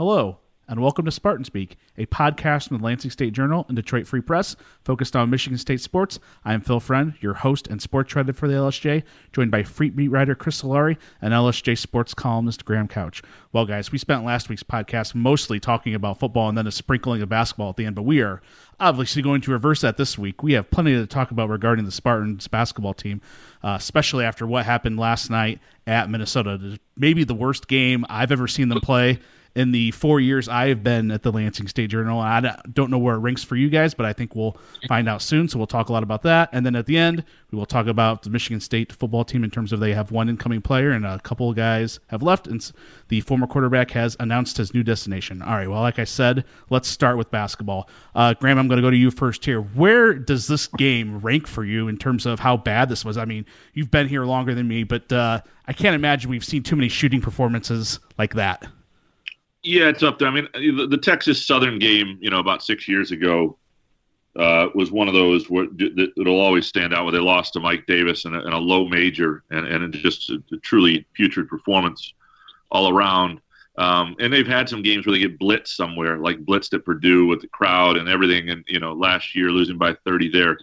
Hello, and welcome to Spartan Speak, a podcast from the Lansing State Journal and Detroit Free Press focused on Michigan State sports. I am Phil Friend, your host and sports writer for the LSJ, joined by Freak beat writer Chris Solari and LSJ sports columnist Graham Couch. Well, guys, we spent last week's podcast mostly talking about football and then a sprinkling of basketball at the end, but we are obviously going to reverse that this week. We have plenty to talk about regarding the Spartans basketball team, especially after what happened last night at Minnesota. Maybe the worst game I've ever seen them play in the 4 years I have been at the Lansing State Journal. I don't know where it ranks for you guys, but I think we'll find out soon, so we'll talk a lot about that. And then at the end, we will talk about the Michigan State football team in terms of they have one incoming player and a couple of guys have left, and the former quarterback has announced his new destination. All right, well, like I said, let's start with basketball. Graham, I'm going to go to you first here. Where does this game rank for you in terms of how bad this was? I mean, you've been here longer than me, but I can't imagine we've seen too many shooting performances like that. Yeah, it's up there. I mean, the Texas Southern game, about 6 years ago, was one of those where it'll always stand out, where they lost to Mike Davis in a low major and just a truly putrid performance all around. And they've had some games where they get blitzed somewhere, like blitzed at Purdue with the crowd and everything. And, last year losing by 30 there.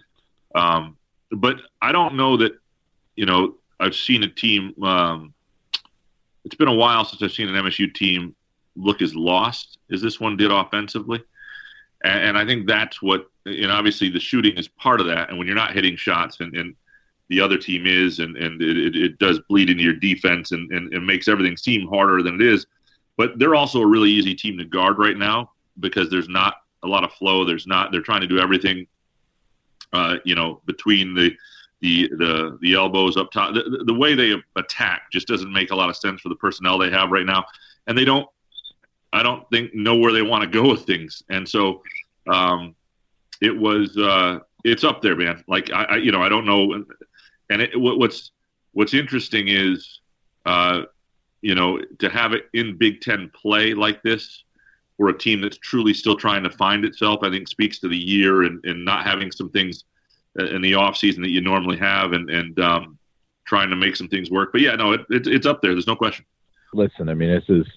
But I don't know that, I've seen a team. It's been a while since I've seen an MSU team look as lost as this one did offensively. And I think that's what, obviously the shooting is part of that. And when you're not hitting shots and the other team is, and it does bleed into your defense and makes everything seem harder than it is. But they're also a really easy team to guard right now because there's not a lot of flow. They're trying to do everything, between the elbows up top. The way they attack just doesn't make a lot of sense for the personnel they have right now. And I don't think know where they want to go with things. And so it's up there, man. Like, I don't know. And what's interesting is, to have it in Big Ten play like this for a team that's truly still trying to find itself, I think speaks to the year and not having some things in the off season that you normally have and trying to make some things work. But yeah, no, it's up there. There's no question. Listen, I mean, this is,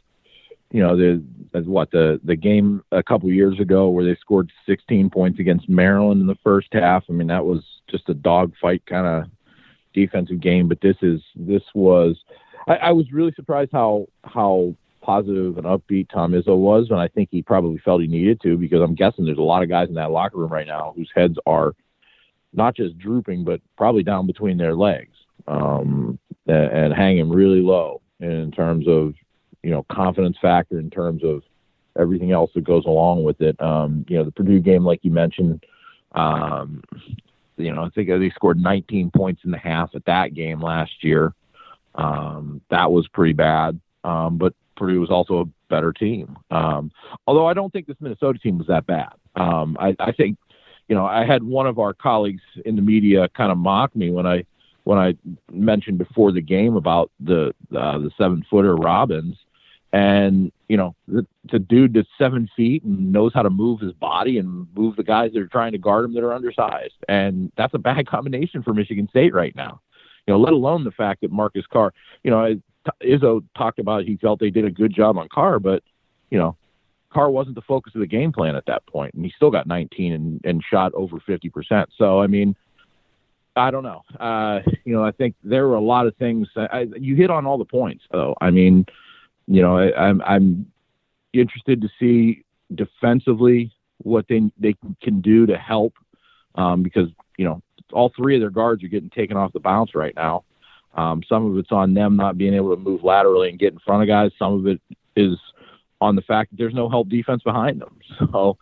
the game a couple years ago where they scored 16 points against Maryland in the first half. I mean, that was just a dogfight kind of defensive game. But I was really surprised how positive and upbeat Tom Izzo was, and I think he probably felt he needed to, because I'm guessing there's a lot of guys in that locker room right now whose heads are not just drooping, but probably down between their legs, and hanging really low in terms of, confidence factor, in terms of everything else that goes along with it. The Purdue game, like you mentioned, I think they scored 19 points in the half at that game last year. That was pretty bad. But Purdue was also a better team. Although I don't think this Minnesota team was that bad. I think, I had one of our colleagues in the media kind of mock me when I mentioned before the game about the 7-footer Robbins. And, the dude that's 7 feet and knows how to move his body and move the guys that are trying to guard him that are undersized. And that's a bad combination for Michigan State right now. Let alone the fact that Marcus Carr, Izzo talked about he felt they did a good job on Carr, but, Carr wasn't the focus of the game plan at that point, and he still got 19 and shot over 50%. So, I mean, I don't know. I think there were a lot of things. You hit on all the points, though. I mean, I'm interested to see defensively what they can do to help, because, all three of their guards are getting taken off the bounce right now. Some of it's on them not being able to move laterally and get in front of guys. Some of it is on the fact that there's no help defense behind them. So,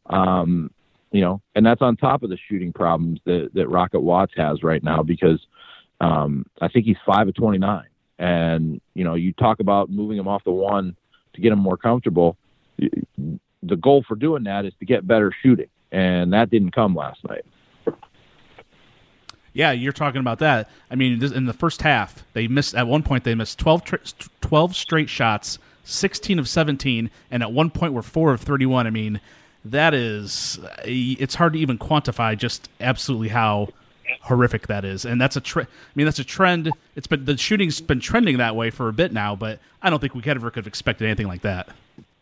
and that's on top of the shooting problems that Rocket Watts has right now, because I think he's 5 of 29. And, you talk about moving him off the one to get him more comfortable. The goal for doing that is to get better shooting. And that didn't come last night. Yeah, you're talking about that. I mean, in the first half, at one point they missed 12 straight shots, 16 of 17, and at one point were 4 of 31. I mean, it's hard to even quantify just absolutely how horrific that is. And that's a trend. The shooting's been trending that way for a bit now, but I don't think we ever could have expected anything like that.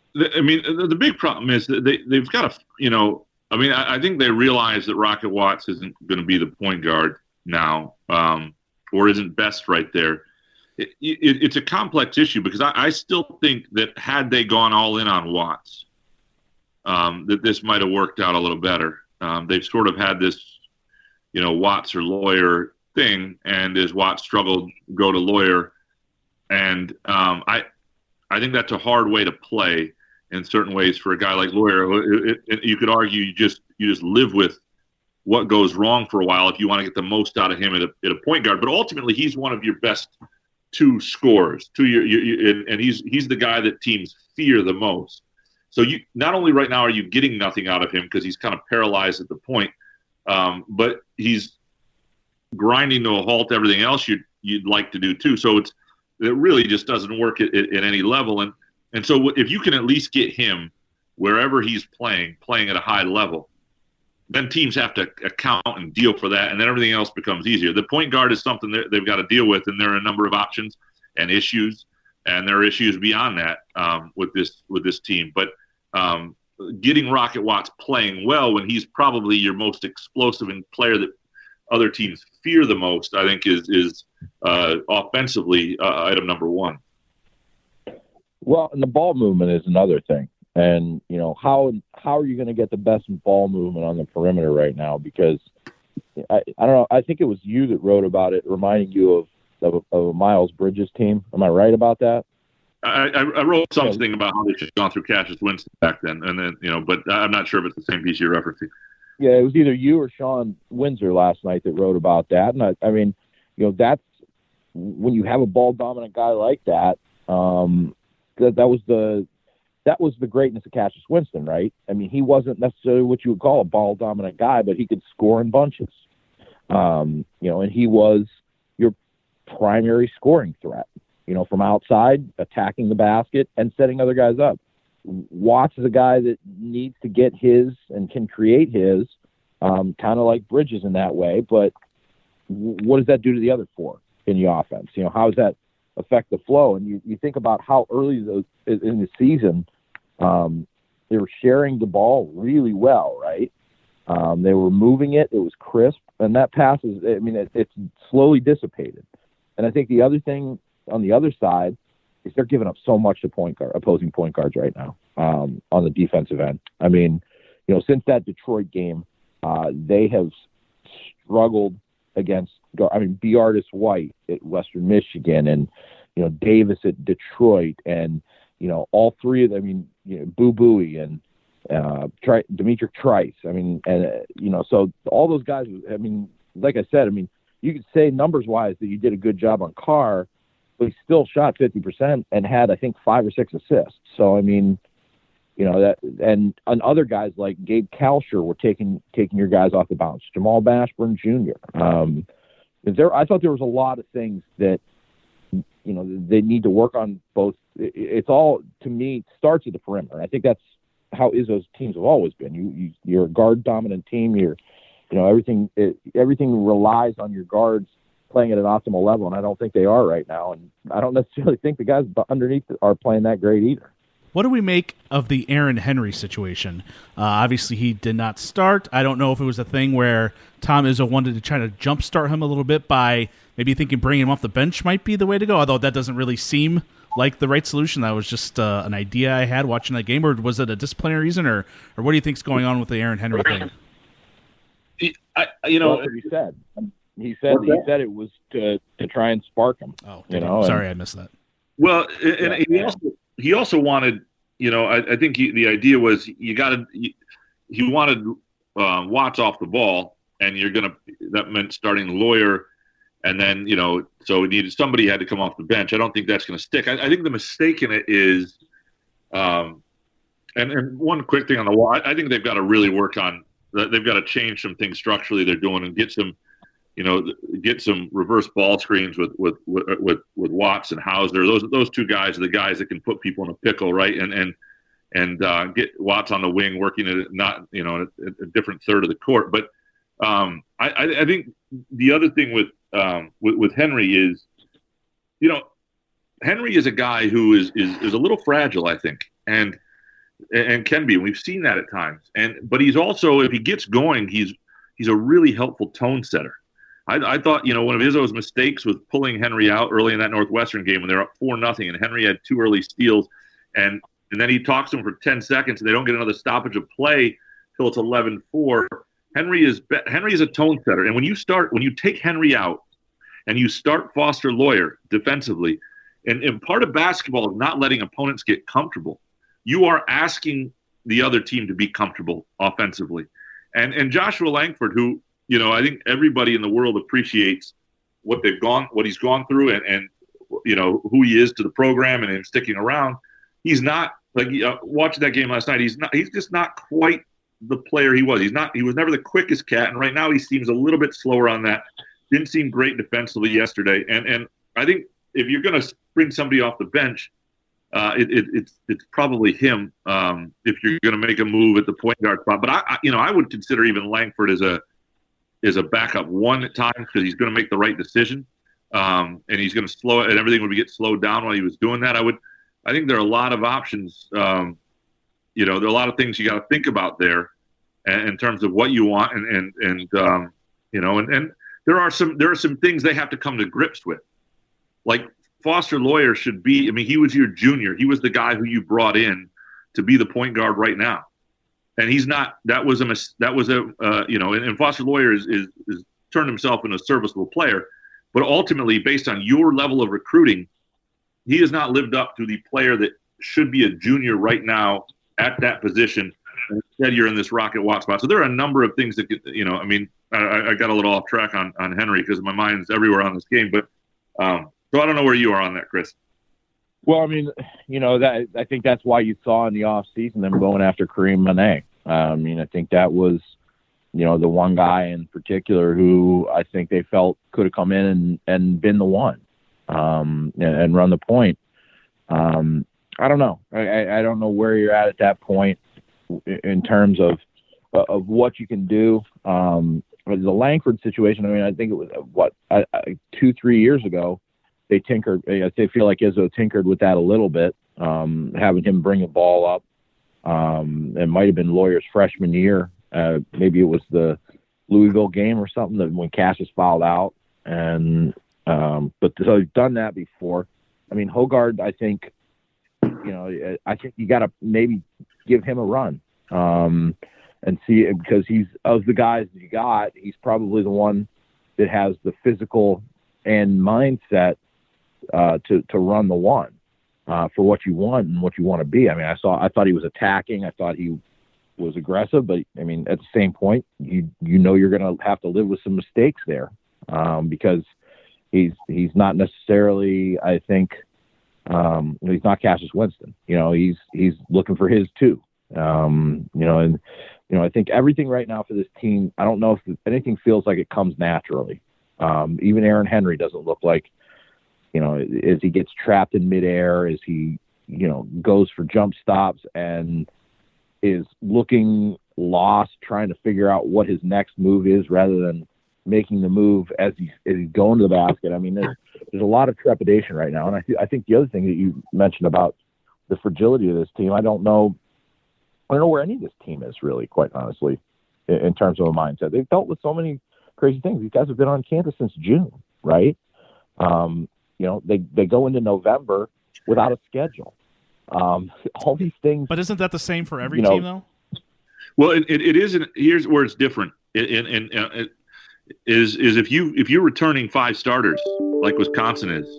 the big problem is that they've got to, I think they realize that Rocket Watts isn't going to be the point guard now, or isn't best right there. It's a complex issue because I still think that had they gone all in on Watts, that this might have worked out a little better. They've sort of had this, Watts or Lawyer thing, and as Watts struggled, go to Lawyer, and I think that's a hard way to play in certain ways for a guy like Lawyer. You could argue you just live with what goes wrong for a while if you want to get the most out of him at a point guard. But ultimately, he's one of your best two scorers. And he's the guy that teams fear the most. So you not only right now are you getting nothing out of him because he's kind of paralyzed at the point, but he's grinding to a halt everything else you'd like to do too. So it really just doesn't work at any level. And so if you can at least get him wherever he's playing at a high level, then teams have to account and deal for that, and then everything else becomes easier. The point guard is something that they've got to deal with, and there are a number of options and issues, and there are issues beyond that with this team. But getting Rocket Watts playing well when he's probably your most explosive player that other teams fear the most, I think is offensively item number one. Well, and the ball movement is another thing. And, how are you going to get the best ball movement on the perimeter right now? Because I don't know. I think it was you that wrote about it, reminding you of a Miles Bridges team. Am I right about that? I wrote something about how they should have gone through Cassius Winston back then, and then but I'm not sure if it's the same piece you're referencing. Yeah, it was either you or Sean Windsor last night that wrote about that, and I mean, that's when you have a ball dominant guy like that. That was the greatness of Cassius Winston, right? I mean, he wasn't necessarily what you would call a ball dominant guy, but he could score in bunches. And he was your primary scoring threat, from outside, attacking the basket and setting other guys up. Watts is a guy that needs to get his and can create his, kind of like Bridges in that way. But what does that do to the other four in the offense? How does that affect the flow? And you think about how early in the season they were sharing the ball really well, right? They were moving it. It was crisp. And that pass it's slowly dissipated. And I think the other thing on the other side is they're giving up so much to opposing point guards right now on the defensive end. I mean, since that Detroit game, they have struggled against, B. Artis White at Western Michigan and, Davis at Detroit and, all three of them, Boo Buie and Dimitri Trice. So all those guys, like I said, you could say numbers wise that you did a good job on Carr, but he still shot 50% and had, I think, 5 or 6 assists. So, that, and other guys like Gabe Kalsher were taking your guys off the bounce. Jamal Mashburn Jr. I thought there was a lot of things that, they need to work on both. It's all, to me, starts at the perimeter. I think that's how Izzo's teams have always been. You're a guard dominant team. Everything relies on your guards playing at an optimal level, and I don't think they are right now. And I don't necessarily think the guys underneath are playing that great either. What do we make of the Aaron Henry situation? Obviously, he did not start. I don't know if it was a thing where Tom Izzo wanted to try to jumpstart him a little bit by maybe thinking bringing him off the bench might be the way to go, although that doesn't really seem like the right solution. That was just an idea I had watching that game, or was it a disciplinary reason, or what do you think's going on with the Aaron Henry thing? That's what he said. He said it was to try and spark him. Oh, sorry, I missed that. Well, and he also wanted, I think the idea was he wanted Watts off the ball, and that meant starting Lawyer, and then so somebody had to come off the bench. I don't think that's going to stick. I think the mistake in it is, and one quick thing on the wall, I think they've got to really work on. They've got to change some things structurally they're doing and get some reverse ball screens with Watts and Hauser. Those two guys are the guys that can put people in a pickle, right? And get Watts on the wing working at a different third of the court. But I think the other thing with Henry is, Henry is a guy who is a little fragile, I think, and and can be. We've seen that at times. But he's also, if he gets going, he's a really helpful tone setter. I thought, one of Izzo's mistakes was pulling Henry out early in that Northwestern game when they're up 4-0, and Henry had 2 early steals, and then he talks to him for 10 seconds, and they don't get another stoppage of play till it's 11-4. Henry is a tone setter, and when you take Henry out and you start Foster Loyer defensively, and part of basketball is not letting opponents get comfortable. You are asking the other team to be comfortable offensively, and Joshua Langford, who I think everybody in the world appreciates what he's gone through, and who he is to the program and him sticking around. He's not like watching that game last night. He's just not quite the player he was. He was never the quickest cat, and right now he seems a little bit slower on that. Didn't seem great defensively yesterday, and I think if you're going to bring somebody off the bench, it's probably him. If you're going to make a move at the point guard spot, but I would consider even Langford as a backup one at times, because he's going to make the right decision, and he's going to slow it, and everything would get slowed down while he was doing that. I think there are a lot of options. There are a lot of things you got to think about there, in terms of what you want, and there are some things they have to come to grips with. Like Foster Loyer should be. I mean, he was your junior. He was the guy who you brought in to be the point guard right now. And he's not. And Foster Loyer is turned himself into a serviceable player, but ultimately, based on your level of recruiting, he has not lived up to the player that should be a junior right now at that position. And instead, you're in this Rocket Watts spot. So there are a number of things that I got a little off track on Henry because my mind's everywhere on this game, but so I don't know where you are on that, Chris. Well, I mean, that I think that's why you saw in the offseason them going after Kareem Mane. I think that was, the one guy in particular who I think they felt could have come in and been the one, and run the point. I don't know. I don't know where you're at that point in terms of what you can do. The Langford situation, I think it was 2-3 years ago, they tinkered. I feel like Izzo tinkered with that a little bit, having him bring the ball up. It might have been Loyer's freshman year. Maybe it was the Louisville game or something, that when Cassius fouled out. And but so he's done that before. Hoggard, I think you got to maybe give him a run and see, because he's, of the guys that you got, he's probably the one that has the physical and mindset to run the one for what you want and what you want to be. I thought he was attacking. I thought he was aggressive, but at the same point, you're going to have to live with some mistakes there, because he's not necessarily, I think, he's not Cassius Winston. He's looking for his too. I think everything right now for this team, I don't know if anything feels like it comes naturally. Even Aaron Henry doesn't look like, as he gets trapped in midair, as he, goes for jump stops and is looking lost, trying to figure out what his next move is rather than making the move as he's going to the basket. There's a lot of trepidation right now. And I think the other thing that you mentioned about the fragility of this team, I don't know where any of this team is, really, quite honestly, in terms of a mindset. They've dealt with so many crazy things. These guys have been on campus since June, right? They go into November without a schedule. All these things. But isn't that the same for every team, though? Well, it isn't. Here's where it's different. Is if you're returning 5 starters like Wisconsin is,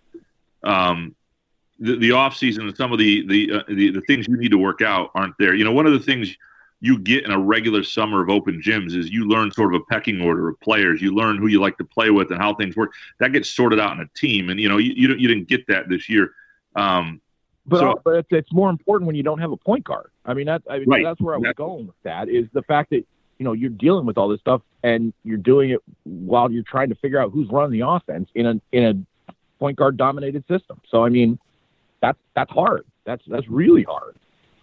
the offseason and some of the things you need to work out aren't there. One of the things you get in a regular summer of open gyms is you learn sort of a pecking order of players. You learn who you like to play with and how things work. That gets sorted out in a team, and you didn't get that this year. But it's more important when you don't have a point guard. Right. That's where I was going with that, is the fact that you're dealing with all this stuff and you're doing it while you're trying to figure out who's running the offense in a point guard dominated system. So that's hard. That's really hard.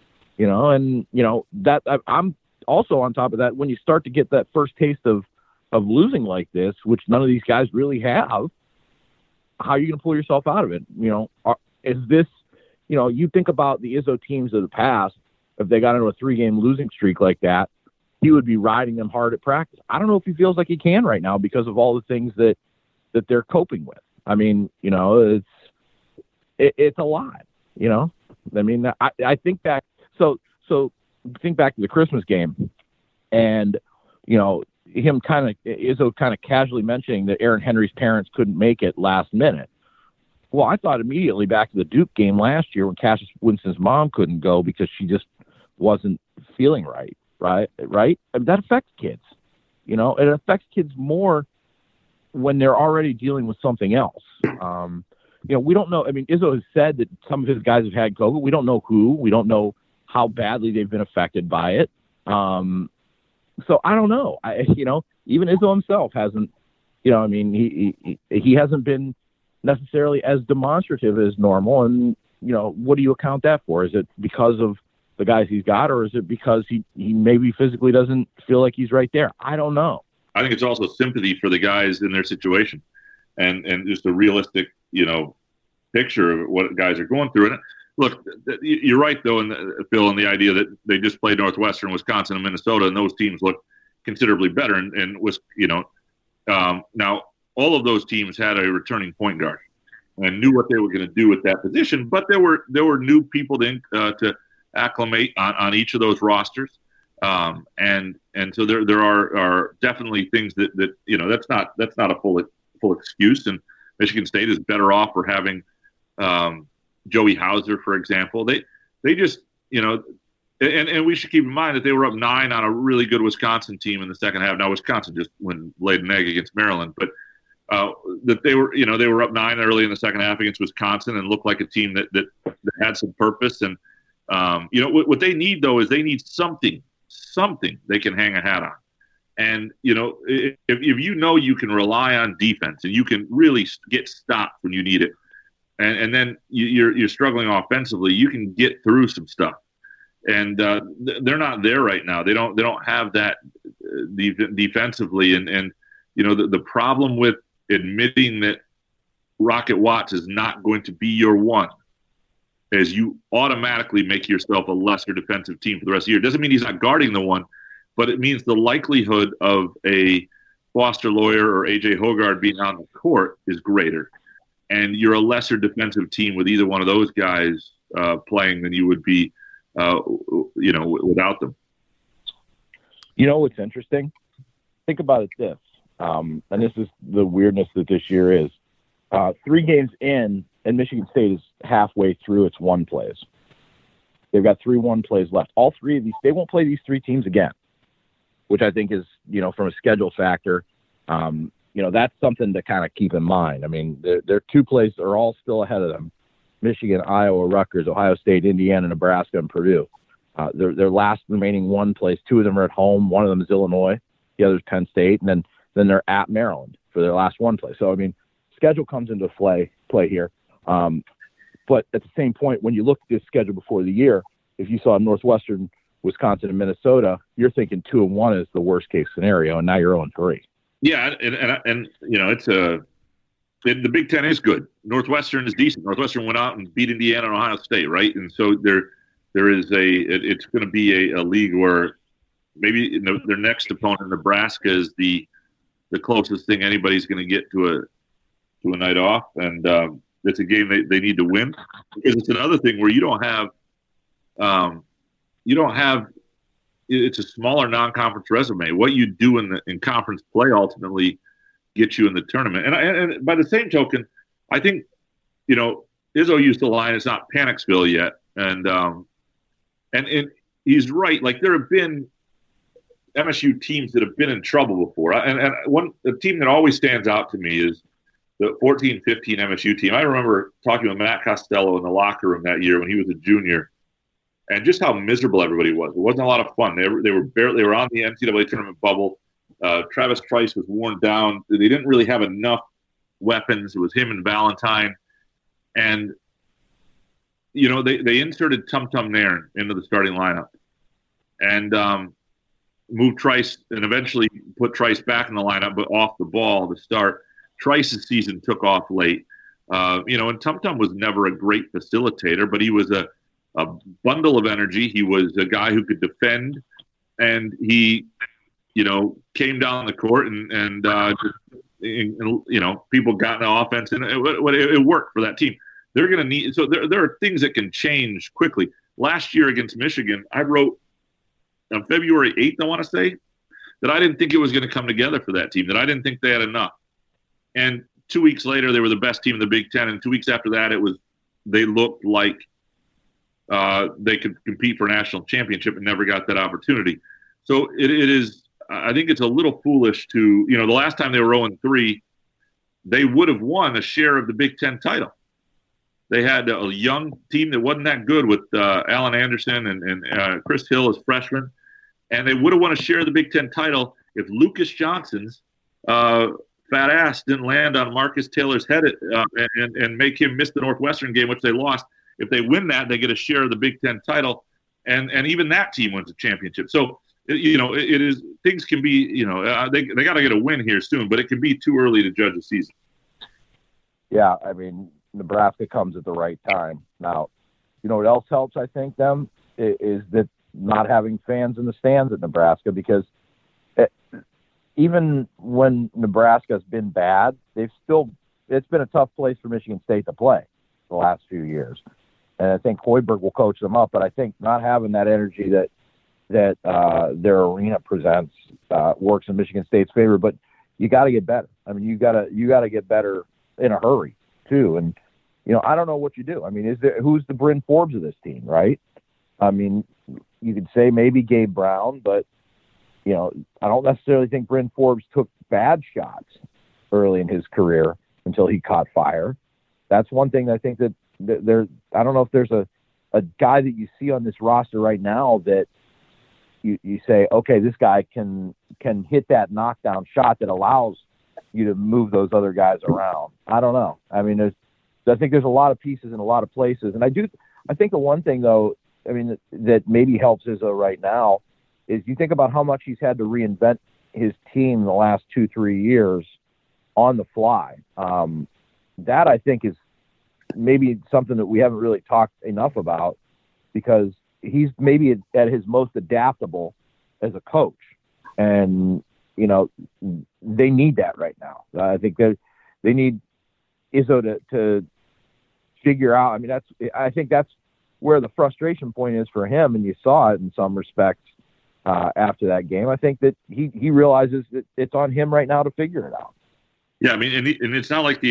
That I'm also on top of that. When you start to get that first taste of losing like this, which none of these guys really have, how are you going to pull yourself out of it? Is this, you think about the Izzo teams of the past, if they got into a 3-game losing streak like that, he would be riding them hard at practice. I don't know if he feels like he can right now because of all the things that they're coping with. I mean, it's a lot, I mean, I think back. So think back to the Christmas game, and him Izzo kind of casually mentioning that Aaron Henry's parents couldn't make it last minute. Well, I thought immediately back to the Duke game last year when Cassius Winston's mom couldn't go because she just wasn't feeling right. I mean, that affects kids. It affects kids more when they're already dealing with something else. We don't know. I mean, Izzo has said that some of his guys have had COVID. We don't know who. We don't know how badly they've been affected by it. So I don't know. Even Izzo himself hasn't. He hasn't been necessarily as demonstrative as normal. And what do you account that for? Is it because of the guys he's got, or is it because he maybe physically doesn't feel like he's right there? I don't know. I think it's also sympathy for the guys in their situation, and just a realistic, picture of what guys are going through. And look, you're right though, Phil, in the idea that they just played Northwestern, Wisconsin, and Minnesota, and those teams look considerably better. And was now all of those teams had a returning point guard and knew what they were going to do with that position, but there were new people to acclimate on each of those rosters, and so there are definitely things that that's not a full excuse. And Michigan State is better off for having Joey Hauser, for example. They just and we should keep in mind that they were up 9 on a really good Wisconsin team in the second half. Now Wisconsin just laid an egg against Maryland, but that they were up 9 early in the second half against Wisconsin and looked like a team that had some purpose. And what they need though is they need something they can hang a hat on. And if you can rely on defense and you can really get stops when you need it, and then you're struggling offensively, you can get through some stuff. And they're not there right now. They don't have that defensively. And the problem with admitting that Rocket Watts is not going to be your one is you automatically make yourself a lesser defensive team for the rest of the year. It doesn't mean he's not guarding the one, but it means the likelihood of a Foster Loyer or A.J. Hoggard being on the court is greater. And you're a lesser defensive team with either one of those guys playing than you would be, without them. What's interesting? Think about it this, and this is the weirdness that this year is. 3 games in, and Michigan State is halfway through its 1 plays. They've got 3 1 plays left. All 3 of these, they won't play these 3 teams again, which I think is, from a schedule factor, that's something to kind of keep in mind. I mean, their 2 plays are all still ahead of them: Michigan, Iowa, Rutgers, Ohio State, Indiana, Nebraska, and Purdue. Their last remaining 1 plays, 2 of them are at home. One of them is Illinois. The other is Penn State. And then they're at Maryland for their last 1 play. So, I mean, schedule comes into play here. But at the same point, when you look at this schedule before the year, if you saw Northwestern, Wisconsin, and Minnesota, you're thinking 2-1 is the worst case scenario, and now you're 0-3. Yeah, and it's the Big Ten is good. Northwestern is decent. Northwestern went out and beat Indiana and Ohio State, right? And so there is it's going to be a league where maybe their next opponent, Nebraska, is the closest thing anybody's going to get to a night off, and it's a game they need to win, because it's another thing where you don't have it's a smaller non-conference resume. What you do in conference play ultimately gets you in the tournament. And by the same token, I think Izzo used the line, "It's not Panicsville yet," and he's right. Like, there have been MSU teams that have been in trouble before, and the team that always stands out to me is the 14-15 MSU team. I remember talking with Matt Costello in the locker room that year when he was a junior, and just how miserable everybody was. It wasn't a lot of fun. They were on the NCAA tournament bubble. Travis Trice was worn down. They didn't really have enough weapons. It was him and Valentine, and they inserted Tum Tum Nairn into the starting lineup, and moved Trice, and eventually put Trice back in the lineup, but off the ball to start. Trice's season took off late, and Tum Tum was never a great facilitator, but he was a bundle of energy. He was a guy who could defend, and he, came down the court and people got in the offense, and it worked for that team. They're going to need, so there are things that can change quickly. Last year against Michigan, I wrote on February 8th, I want to say, that I didn't think it was going to come together for that team, that I didn't think they had enough. And 2 weeks later, they were the best team in the Big Ten, and 2 weeks after that, they looked like they could compete for a national championship and never got that opportunity. So it is. I think it's a little foolish to, the last time they were 0-3, they would have won a share of the Big Ten title. They had a young team that wasn't that good with Alan Anderson and Chris Hill as freshmen, and they would have won a share of the Big Ten title if Lucas Johnson's fat ass didn't land on Marcus Taylor's head and make him miss the Northwestern game, which they lost. If they win that, they get a share of the Big Ten title, and even that team wins a championship. So, it is, things can be, they got to get a win here soon, but it can be too early to judge a season. Yeah, I mean, Nebraska comes at the right time. Now, what else helps, I think, them, is that not having fans in the stands at Nebraska, because even when Nebraska's been bad, it's been a tough place for Michigan State to play the last few years. And I think Hoiberg will coach them up, but I think not having that energy that their arena presents works in Michigan State's favor. But you got to get better. I mean, you got to get better in a hurry too. And I don't know what you do. I mean, who's the Bryn Forbes of this team, right? I mean, you could say maybe Gabe Brown, but I don't necessarily think Bryn Forbes took bad shots early in his career until he caught fire. That's one thing I think that I don't know if there's a guy that you see on this roster right now that you say, okay, this guy can hit that knockdown shot that allows you to move those other guys around. I don't know. I mean, I think there's a lot of pieces in a lot of places. And I think the one thing, though, I mean, that maybe helps Izzo right now is you think about how much he's had to reinvent his team the last 2-3 years on the fly. That, I think, is maybe something that we haven't really talked enough about, because he's maybe at his most adaptable as a coach. And, they need that right now. I think they need Izzo to figure out. I mean, I think that's where the frustration point is for him. And you saw it in some respects after that game. I think that he realizes that it's on him right now to figure it out. Yeah, I mean, and it's not like the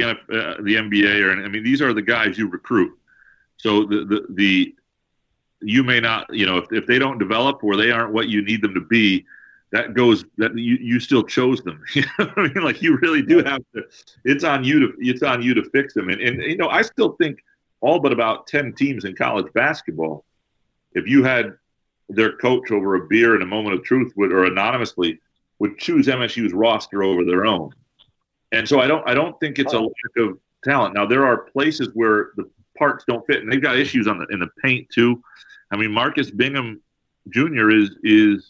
NBA these are the guys you recruit. So the you may not, if they don't develop or they aren't what you need them to be, that you still chose them. I mean, like, you really do have to. It's on you to fix them. And I still think all but about 10 teams in college basketball, if you had their coach over a beer in a moment of truth or anonymously, would choose MSU's roster over their own. And so I don't think it's a lack of talent. Now, there are places where the parts don't fit, and they've got issues in the paint too. I mean, Marcus Bingham Jr. is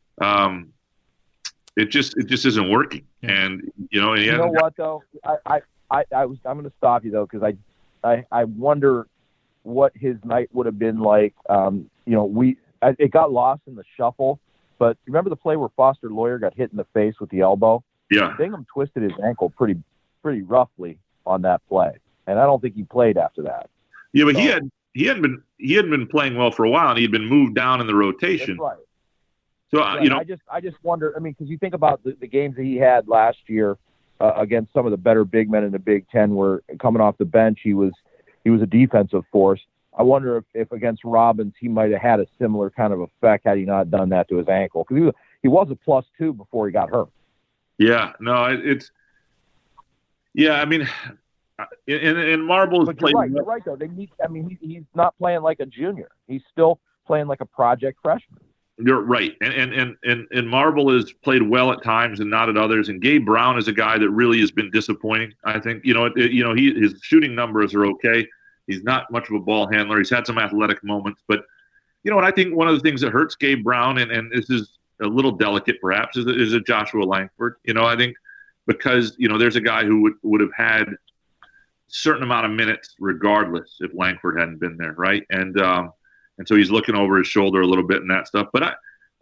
it just isn't working. And what though, I'm going to stop you though, because I wonder what his night would have been like. It got lost in the shuffle, but remember the play where Foster Loyer got hit in the face with the elbow? Yeah. Bingham twisted his ankle pretty roughly on that play, and I don't think he played after that. Yeah, but he hadn't been playing well for a while, and he'd been moved down in the rotation. That's right. So I just wonder. I mean, because you think about the games that he had last year against some of the better big men in the Big Ten, where coming off the bench he was a defensive force. I wonder if against Robbins he might have had a similar kind of effect had he not done that to his ankle, because he was a +2 before he got hurt. Yeah, no, it's. Yeah, I mean, and Marble is playing. You're right though. He's not playing like a junior. He's still playing like a project freshman. You're right, and Marble has played well at times and not at others. And Gabe Brown is a guy that really has been disappointing. I think his shooting numbers are okay. He's not much of a ball handler. He's had some athletic moments, but and I think one of the things that hurts Gabe Brown, and this is a little delicate perhaps, is a Joshua Langford. I think because there's a guy who would have had a certain amount of minutes regardless if Langford hadn't been there, right? And and so he's looking over his shoulder a little bit and that stuff. But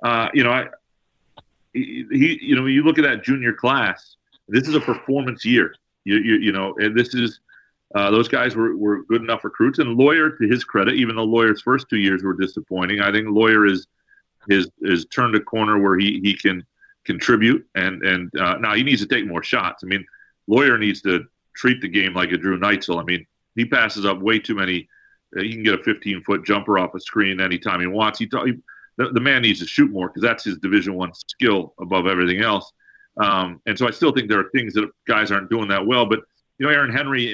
you look at that junior class. This is a performance year. And this is those guys were good enough recruits. And Lawyer, to his credit, even though Lawyer's first 2 years were disappointing, I think Lawyer is turned a corner where he can contribute. And now he needs to take more shots. I mean, Lawyer needs to treat the game like a Drew Neitzel. I mean, he passes up way too many. He can get a 15-foot jumper off a screen anytime he wants. The man needs to shoot more because that's his Division I skill above everything else. And so I still think there are things that guys aren't doing that well. But, Aaron Henry,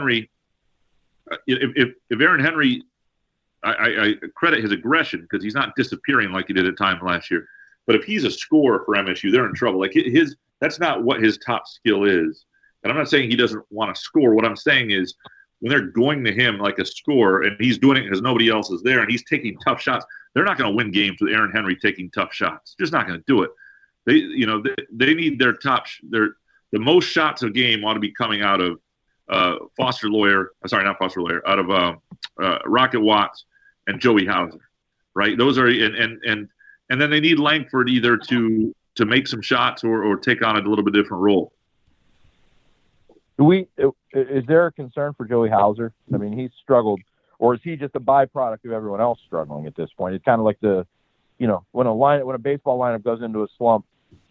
if Aaron Henry, I credit his aggression because he's not disappearing like he did at times last year. But if he's a scorer for MSU, they're in trouble. Like that's not what his top skill is. And I'm not saying he doesn't want to score. What I'm saying is when they're going to him like a scorer and he's doing it because nobody else is there and he's taking tough shots, they're not going to win games with Aaron Henry taking tough shots. Just not going to do it. They need their the most shots a game ought to be coming out of Foster Loyer. Sorry, not Foster Loyer. Out of Rocket Watts and Joey Hauser, right? Those are and then they need Langford either to make some shots or take on a little bit different role. Is there a concern for Joey Hauser? I mean, he's struggled, or is he just a byproduct of everyone else struggling at this point? It's kind of like when a baseball lineup goes into a slump,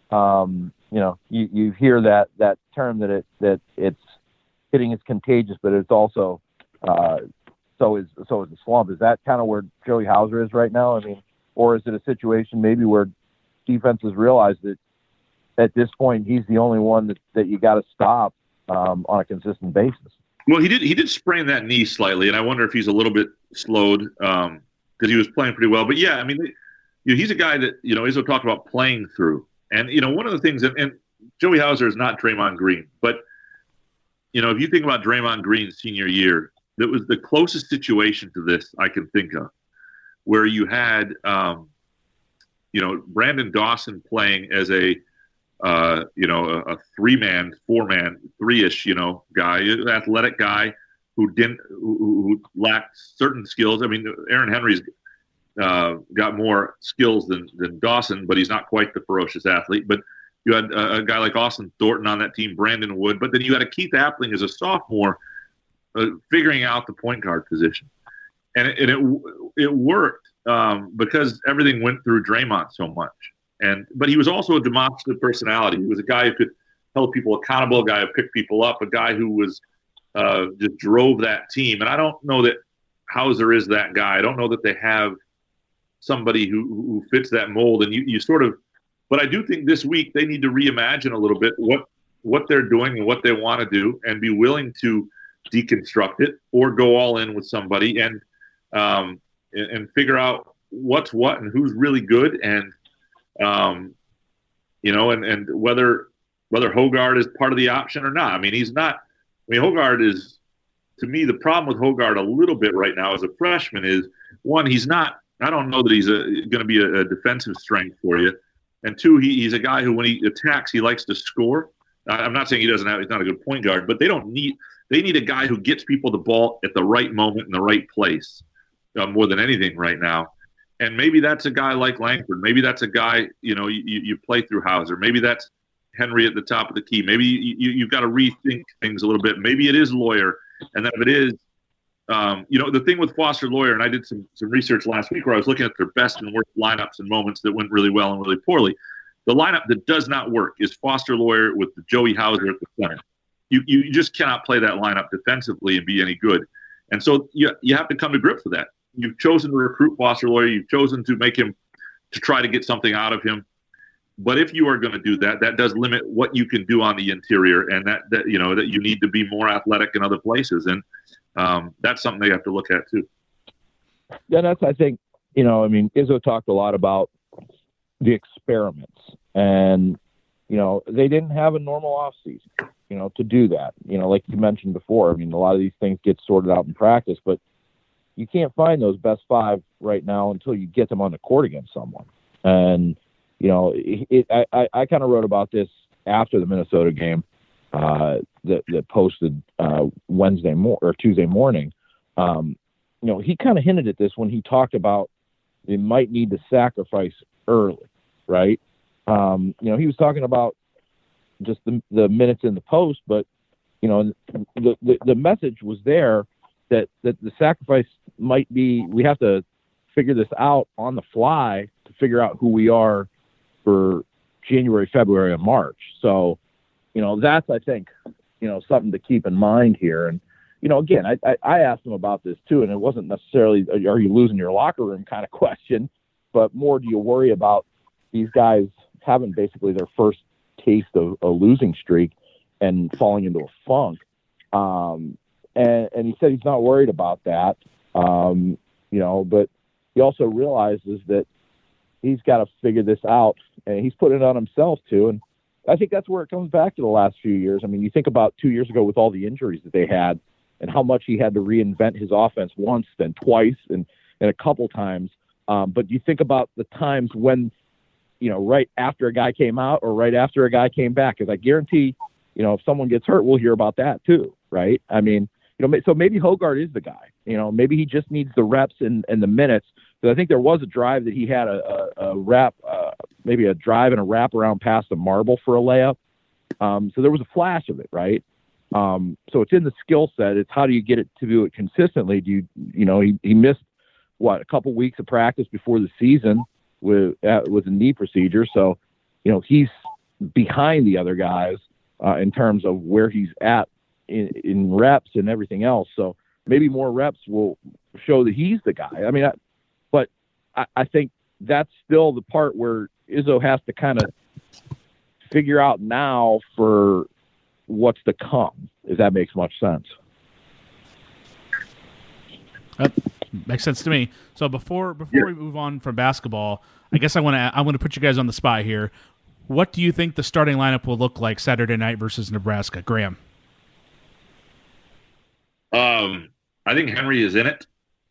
you hear that term that it's hitting is contagious, but it's also so is a slump. Is that kind of where Joey Hauser is right now? I mean, or is it a situation maybe where defenses realize that at this point he's the only one that you got to stop on a consistent basis? Well, he did sprain that knee slightly, and I wonder if he's a little bit slowed because he was playing pretty well. But yeah, I mean, he's a guy that Izzo talked about playing through, and one of the things, and Joey Hauser is not Draymond Green, but if you think about Draymond Green's senior year, that was the closest situation to this I can think of, where you had Brandon Dawson playing as a three-man, four-man, three-ish, guy, an athletic guy who lacked certain skills. I mean, Aaron Henry's got more skills than Dawson, but he's not quite the ferocious athlete. But you had a guy like Austin Thornton on that team, Brandon Wood, but then you had a Keith Appling as a sophomore figuring out the point guard position. And it worked because everything went through Draymond so much. But he was also a demonstrative personality. He was a guy who could hold people accountable, a guy who picked people up, a guy who was just drove that team. And I don't know that Hauser is that guy. I don't know that they have somebody who fits that mold. And you sort of, but I do think this week they need to reimagine a little bit what they're doing and what they want to do, and be willing to deconstruct it or go all in with somebody and figure out what's what and who's really good and whether Hoggard is part of the option or not. I mean, he's not. I mean, Hoggard is, to me, the problem with Hoggard a little bit right now as a freshman is, one, he's not. I don't know that he's going to be a defensive strength for you, and two, he's a guy who, when he attacks, he likes to score. I'm not saying he's not a good point guard, but they need a guy who gets people the ball at the right moment in the right place more than anything right now. And maybe that's a guy like Langford. Maybe that's a guy, you play through Hauser. Maybe that's Henry at the top of the key. Maybe you've got to rethink things a little bit. Maybe it is Lawyer. And then if it is, the thing with Foster Loyer, and I did some research last week where I was looking at their best and worst lineups and moments that went really well and really poorly. The lineup that does not work is Foster Loyer with Joey Hauser at the center. You just cannot play that lineup defensively and be any good. And so you have to come to grips with that. You've chosen to recruit Foster Loyer. You've chosen to make him, to try to get something out of him. But if you are going to do that, that does limit what you can do on the interior, and that you need to be more athletic in other places. And that's something they have to look at too. Yeah, that's, I think, Izzo talked a lot about the experiments, and, they didn't have a normal offseason, to do that. Like you mentioned before, I mean, a lot of these things get sorted out in practice, but you can't find those best five right now until you get them on the court against someone. And, I kind of wrote about this after the Minnesota game that posted Tuesday morning. he kind of hinted at this when he talked about they might need to sacrifice early, right? He was talking about just the minutes in the post, but the message was there that the sacrifice might be, we have to figure this out on the fly to figure out who we are for January, February, and March. So, that's, I think, something to keep in mind here. And, again, I asked him about this too, and it wasn't necessarily, are you losing your locker room kind of question, but more, do you worry about these guys having basically their first taste of a losing streak and falling into a funk? And he said he's not worried about that, but he also realizes that he's got to figure this out, and he's putting it on himself too. And I think that's where it comes back to the last few years. I mean, you think about 2 years ago with all the injuries that they had and how much he had to reinvent his offense once, then twice, and a couple times. But you think about the times when, right after a guy came out or right after a guy came back, because I guarantee, if someone gets hurt, we'll hear about that too, right? I mean, so maybe Hogard is the guy. Maybe he just needs the reps and the minutes. Because I think there was a drive that he had a wrap, maybe a drive and a wrap around past the marble for a layup. So there was a flash of it, right? So it's in the skill set. It's how do you get it to do it consistently? He missed a couple weeks of practice before the season with a knee procedure. So, he's behind the other guys in terms of where he's at in reps and everything else. So maybe more reps will show that he's the guy. I mean, but I think that's still the part where Izzo has to kind of figure out now for what's to come, if that makes much sense. That makes sense to me. So before we move on from basketball, I guess I want to put you guys on the spot here. What do you think the starting lineup will look like Saturday night versus Nebraska, Graham? I think Henry is in it.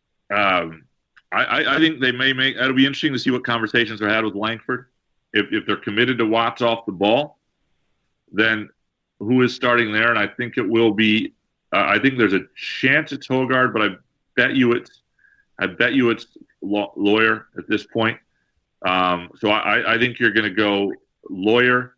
I think they may make. It'll be interesting to see what conversations are had with Langford. If they're committed to Watts off the ball, then who is starting there? And I think it will be. I think there's a chance it's Hogard, but I bet you it's Lawyer at this point. So I think you're going to go Lawyer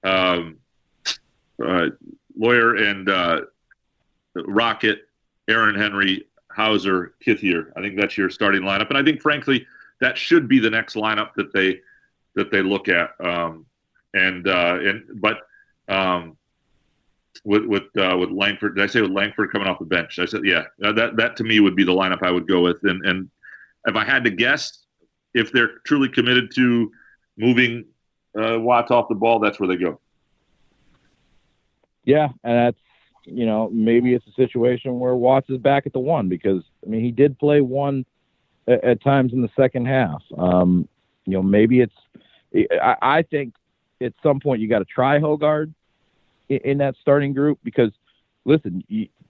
and Rocket, Aaron Henry, Hauser, Kithier. I think that's your starting lineup, and I think, frankly, that should be the next lineup that they look at. With Langford, did I say with Langford coming off the bench? I said, yeah. That to me would be the lineup I would go with. And if I had to guess, if they're truly committed to moving Watts off the ball, that's where they go. Yeah, and that's, maybe it's a situation where Watts is back at the one, because, he did play one at times in the second half. Maybe I think at some point you got to try Hogard in that starting group, because, listen,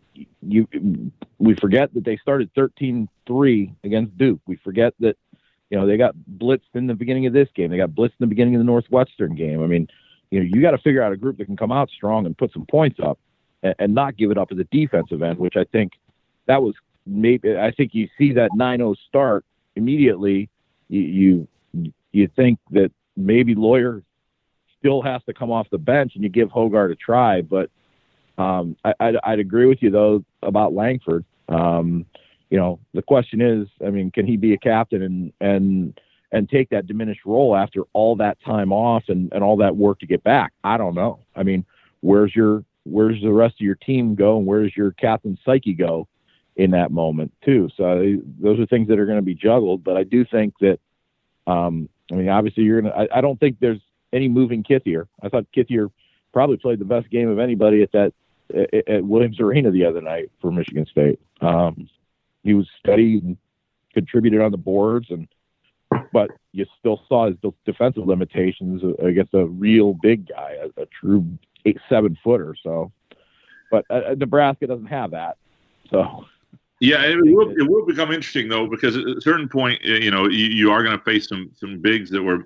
we forget that they started 13-3 against Duke. We forget that, they got blitzed in the beginning of this game. They got blitzed in the beginning of the Northwestern game. You got to figure out a group that can come out strong and put some points up and not give it up as a defensive end, which I think that was maybe, I think you see that 9-0 start immediately. You think that maybe Lawyer still has to come off the bench and you give Hogard a try. But I'd agree with you, though, about Langford. The question is, can he be a captain and take that diminished role after all that time off and all that work to get back? I don't know. Where's the rest of your team go, and where's your captain's psyche go in that moment too? So those are things that are going to be juggled. But I do think that, obviously I don't think there's any moving Kithier. I thought Kithier probably played the best game of anybody at Williams Arena the other night for Michigan State. He was steady and contributed on the boards, but you still saw his defensive limitations against a real big guy, a true 8-7 footer. So, but Nebraska doesn't have that. So, yeah, it will become interesting though, because at a certain point, you are going to face some bigs that were,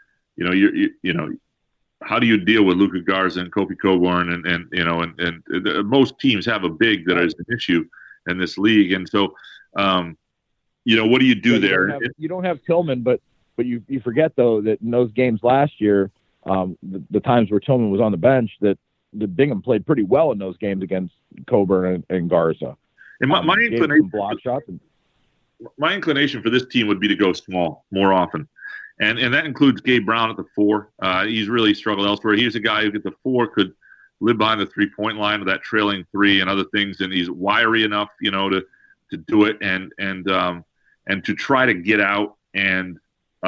how do you deal with Luka Garza and Kofi Coburn and most teams have a big that is an issue in this league, and so what do you do there? You don't have Tillman, but you forget though that in those games last year, the times where Tillman was on the bench, that the Bingham played pretty well in those games against Coburn and Garza. And my inclination, block shots. My inclination for this team would be to go small more often. And that includes Gabe Brown at the 4. He's really struggled elsewhere. He's a guy who at the 4 could live behind the 3-point line with that trailing 3 and other things. And he's wiry enough, to do it and to try to get out and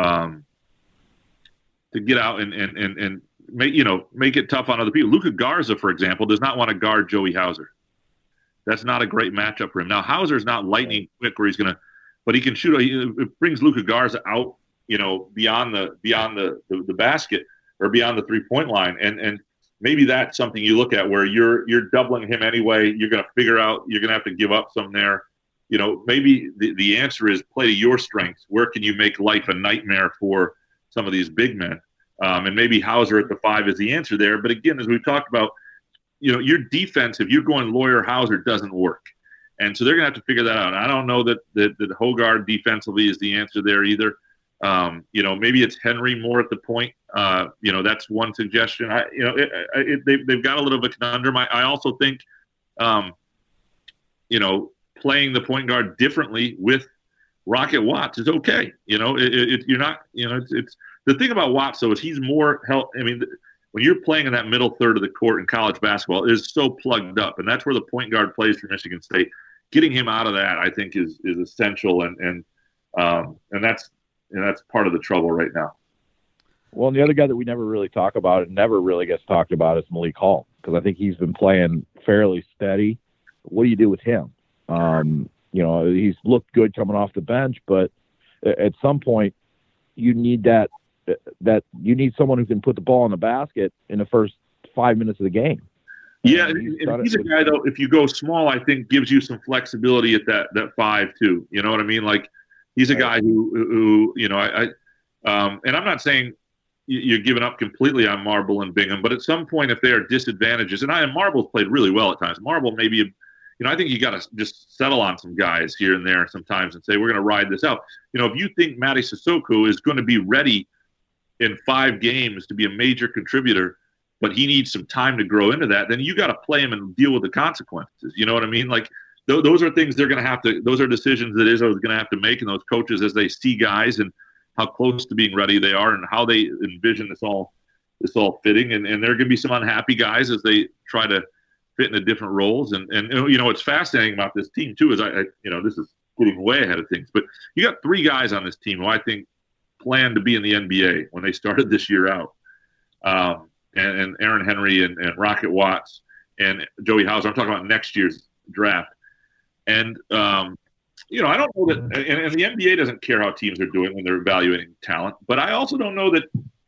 make it tough on other people. Luka Garza, for example, does not want to guard Joey Hauser. That's not a great matchup for him. Now, Hauser's not lightning quick where he's going to, but he can shoot. It brings Luka Garza out, beyond the basket or beyond the 3-point line. And maybe that's something you look at where you're doubling him anyway. You're going to figure out, you're going to have to give up some there. Maybe the answer is play to your strengths. Where can you make life a nightmare for some of these big men? And maybe Hauser at the 5 is the answer there. But again, as we've talked about, your defense, if you're going Lawyer Hauser, doesn't work. And so they're going to have to figure that out. I don't know that Hoggard defensively is the answer there either. Maybe it's Henry more at the point. That's one suggestion. They've got a little bit of a conundrum. I also think, playing the point guard differently with Rocket Watts is okay. You're not. It's the thing about Watts though is he's more help. I mean, when you're playing in that middle third of the court in college basketball, it is so plugged up, and that's where the point guard plays for Michigan State. Getting him out of that, I think, is essential, and that's part of the trouble right now. Well, and the other guy that we never really talk about and never really gets talked about is Malik Hall, because I think he's been playing fairly steady. What do you do with him? He's looked good coming off the bench, but at some point you need that you need someone who can put the ball in the basket in the first 5 minutes of the game. Yeah, he's a guy though. If you go small, I think gives you some flexibility at that 5 too. You know what I mean? Like he's a guy who and I'm not saying you're giving up completely on Marble and Bingham, but at some point, if there are disadvantages, and Marble's played really well at times. Marble maybe, I think you got to just settle on some guys here and there sometimes and say we're going to ride this out. If you think Mady Sissoko is going to be ready in 5 games to be a major contributor, but he needs some time to grow into that, then you got to play him and deal with the consequences. You know what I mean? Like those are things they're going to have to. Those are decisions that Izzo is going to have to make, and those coaches as they see guys and how close to being ready they are and how they envision this all fitting. And there are going to be some unhappy guys as they try to fit into different roles. And what's fascinating about this team too is this is getting way ahead of things, but you got 3 guys on this team who I think planned to be in the NBA when they started this year out. And Aaron Henry and Rocket Watts and Joey Hauser. I'm talking about next year's draft. And, I don't know that, and the NBA doesn't care how teams are doing when they're evaluating talent, but I also don't know that,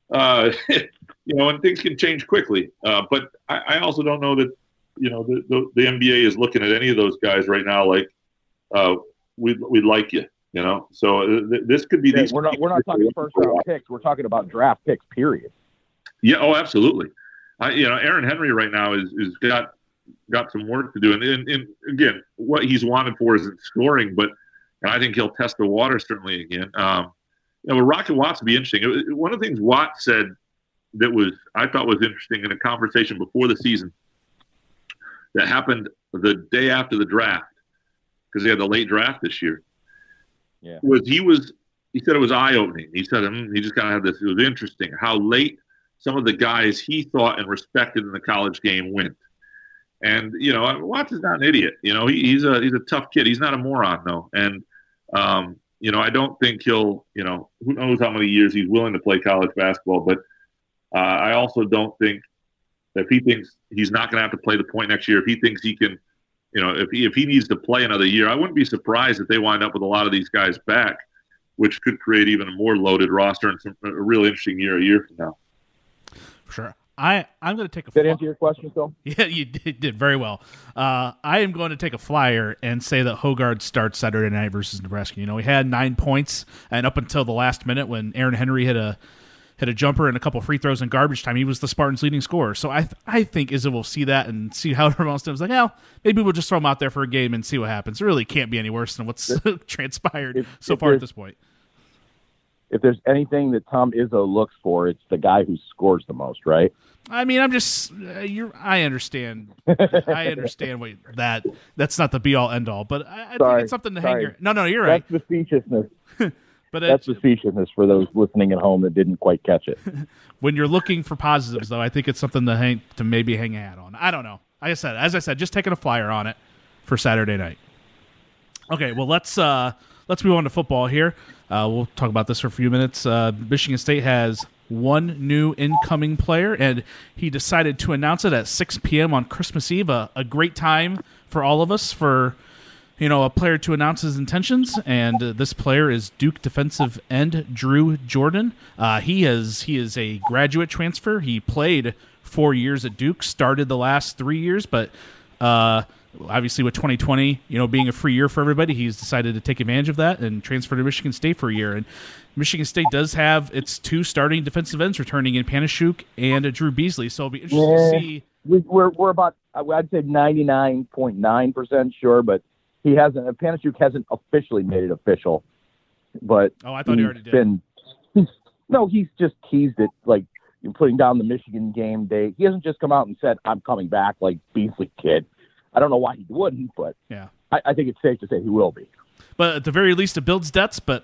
and things can change quickly. But I also don't know that, the NBA is looking at any of those guys right now like, we'd like you. So this could be. Yeah, we're not talking first round picks. We're talking about draft picks. Period. Yeah. Oh, absolutely. Aaron Henry right now is got some work to do, and again, what he's wanted for is scoring, but I think he'll test the water certainly again. With Rocket Watts would be interesting. One of the things Watts said that I thought was interesting in a conversation before the season that happened the day after the draft, because they had the late draft this year. Yeah. He said it was eye-opening. He said he just kind of had this. It was interesting how late some of the guys he thought and respected in the college game went. And Watts is not an idiot. He's a tough kid. He's not a moron though. And I don't think he'll. Who knows how many years he's willing to play college basketball. But I also don't think that if he thinks he's not going to have to play the point next year, if he thinks he can. If he needs to play another year, I wouldn't be surprised if they wind up with a lot of these guys back, which could create even a more loaded roster and a real interesting year a year from now. For sure. I'm going to take a. Did that answer your question, Phil? Yeah, you did very well. I am going to take a flyer and say that Hoggard starts Saturday night versus Nebraska. He had 9 points, and up until the last minute when Aaron Henry hit hit a jumper and a couple free throws in garbage time. He was the Spartans' leading scorer. So I think Izzo will see that and see how everyone else does. Like, well, maybe we'll just throw him out there for a game and see what happens. It really can't be any worse than what's transpired so far at this point. If there's anything that Tom Izzo looks for, it's the guy who scores the most, right? I mean, I'm just I understand. I understand that's not the be all end all, but I think it's something to hang your. No, you're right. That's facetiousness. But that's facetiousness for those listening at home that didn't quite catch it. When you're looking for positives, though, I think it's something to maybe hang a hat on. I don't know. As I said, just taking a flyer on it for Saturday night. Okay, well let's move on to football here. We'll talk about this for a few minutes. Michigan State has one new incoming player, and he decided to announce it at 6 p.m. on Christmas Eve. A great time for all of us for a player to announce his intentions, and this player is Duke defensive end Drew Jordan. He is a graduate transfer. He played 4 years at Duke, started the last 3 years, but obviously with 2020, being a free year for everybody, he's decided to take advantage of that and transfer to Michigan State for a year. And Michigan State does have its two starting defensive ends returning in Panasiuk and Drew Beasley, so it'll be interesting to see. We're about, I'd say 99.9% sure, but he hasn't. Panasiuk hasn't officially made it official, but I thought he already did. He's just teased it, like putting down the Michigan game day. He hasn't just come out and said, "I'm coming back," like Beasley kid. I don't know why he wouldn't, but yeah, I think it's safe to say he will be. But at the very least, it builds depth. But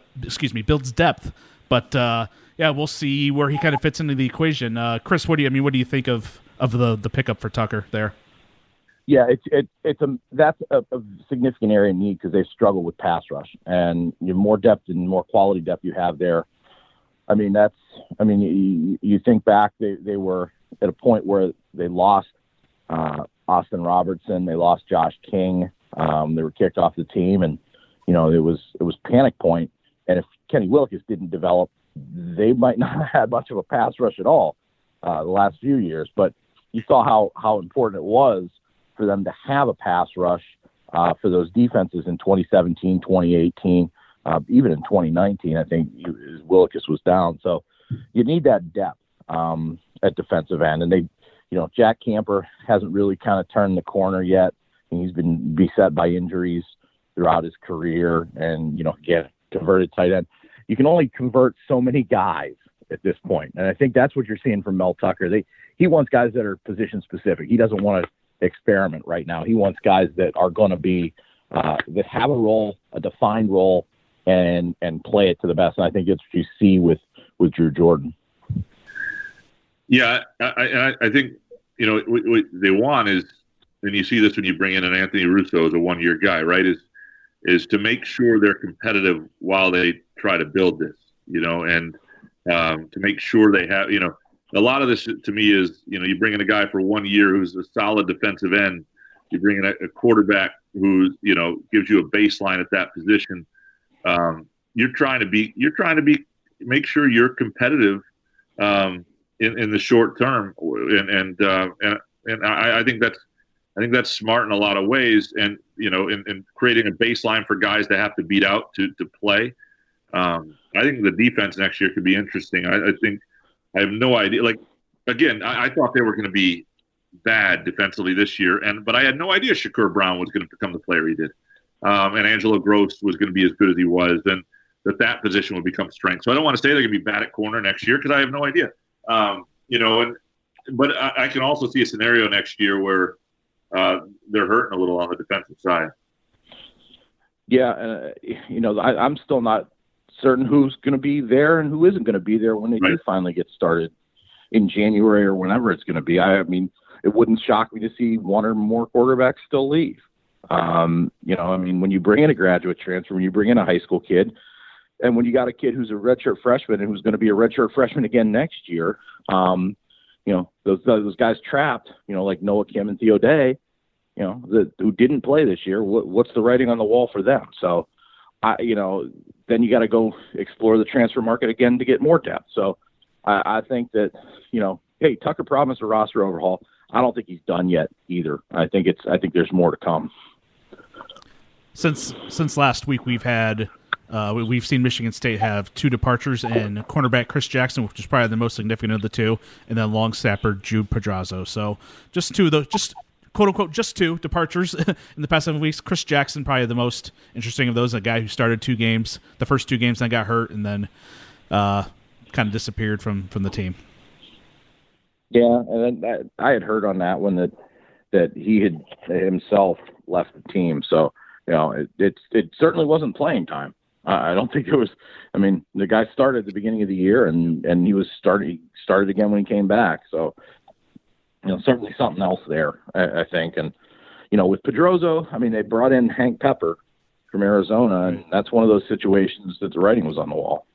we'll see where he kind of fits into the equation. Chris, what do you think of the pickup for Tucker there? Yeah, that's a significant area of need because they struggle with pass rush, and more depth and more quality depth you have there. You think back, they were at a point where they lost Austin Robertson, they lost Josh King, they were kicked off the team, and it was panic point. And if Kenny Willekes didn't develop, they might not have had much of a pass rush at all the last few years. But you saw how important it was for them to have a pass rush for those defenses in 2017, 2018, even in 2019. I think Willekes was down, so you need that depth at defensive end. And they, Jack Camper hasn't really kind of turned the corner yet. And he's been beset by injuries throughout his career, and again, converted tight end. You can only convert so many guys at this point, and I think that's what you're seeing from Mel Tucker. He wants guys that are position specific. He doesn't want to experiment right now. He wants guys that are going to be that have a role, a defined role, and play it to the best. And I think it's what you see with Drew Jordan. Yeah, I think what they want is, and you see this when you bring in an Anthony Russo as a 1 year guy, right? Is to make sure they're competitive while they try to build this, and to make sure they have, a lot of this to me is, you bring in a guy for 1 year who's a solid defensive end. You bring in a quarterback who, gives you a baseline at that position. You're trying to make sure you're competitive in the short term, and I think that's smart in a lot of ways, and in creating a baseline for guys that have to beat out to play. I think the defense next year could be interesting. I have no idea. Like, again, I thought they were going to be bad defensively this year, but I had no idea Shakur Brown was going to become the player he did, and Angelo Gross was going to be as good as he was, and that position would become strength. So I don't want to say they're going to be bad at corner next year because I have no idea. But I can also see a scenario next year where they're hurting a little on the defensive side. Yeah, I'm still not certain who's going to be there and who isn't going to be there when they do finally get started in January or whenever it's going to be. I mean, it wouldn't shock me to see one or more quarterbacks still leave. When you bring in a graduate transfer, when you bring in a high school kid, and when you got a kid who's a redshirt freshman and who's going to be a redshirt freshman again next year, those guys trapped, like Noah Kim and Theo Day, who didn't play this year. What's the writing on the wall for them? So, then you got to go explore the transfer market again to get more depth. So, I think that, hey, Tucker promised a roster overhaul. I don't think he's done yet either. I think there's more to come. Since last week, we've had We've seen Michigan State have 2 departures in cornerback Chris Jackson, which is probably the most significant of the 2, and then long snapper Jude Pedraza. So just 2 of those, just quote unquote, just 2 departures in the past 7 weeks. Chris Jackson, probably the most interesting of those, a guy who started 2 games, the first 2 games, then got hurt, and then kind of disappeared from the team. Yeah, and then I had heard on that one that he had himself left the team. So, it certainly wasn't playing time. I don't think it was. I mean, the guy started at the beginning of the year, and he started again when he came back. So, certainly something else there, I think. And with Pedrozo, I mean, they brought in Hank Pepper from Arizona, and that's one of those situations that the writing was on the wall.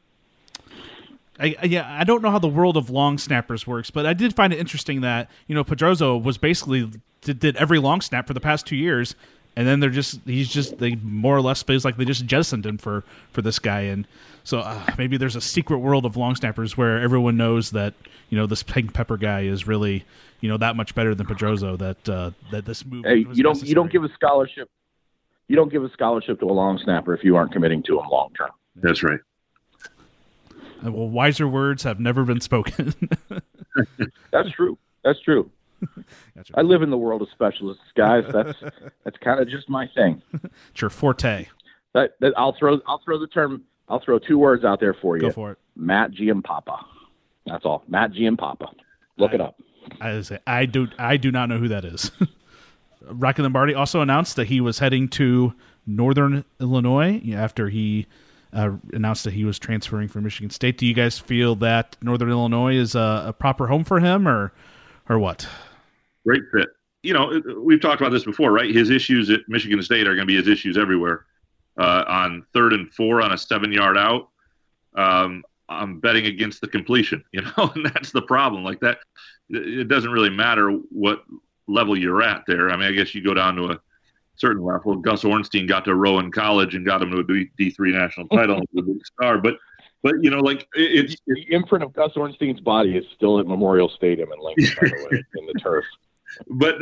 I don't know how the world of long snappers works, but I did find it interesting that Pedrozo was basically did every long snap for the past 2 years. And then they more or less feels like they just jettisoned him for this guy. And so maybe there's a secret world of long snappers where everyone knows that, this Hank Pepper guy is really, that much better than Pedrozo, that this move. Hey, you don't give a scholarship. You don't give a scholarship to a long snapper if you aren't committing to him long term. That's right. Well, wiser words have never been spoken. That's true. Gotcha. I live in the world of specialists, guys. That's kind of just my thing. It's your forte. I'll throw 2 words out there for you. Go for it. Matt Giampapa. That's all. Matt Giampapa. Look it up. I do not know who that is. Rocky Lombardi also announced that he was heading to Northern Illinois after he announced that he was transferring from Michigan State. Do you guys feel that Northern Illinois is a proper home for him, or what? Great fit. We've talked about this before, right? His issues at Michigan State are going to be his issues everywhere. On 3rd and 4 on a 7-yard out, I'm betting against the completion, and that's the problem. Like that, it doesn't really matter what level you're at there. I mean, I guess you go down to a certain level. Gus Ornstein got to Rowan College and got him to a D3 national title and was a big star. But it's the imprint of Gus Ornstein's body is still at Memorial Stadium in Lincoln, by the way, in the turf. But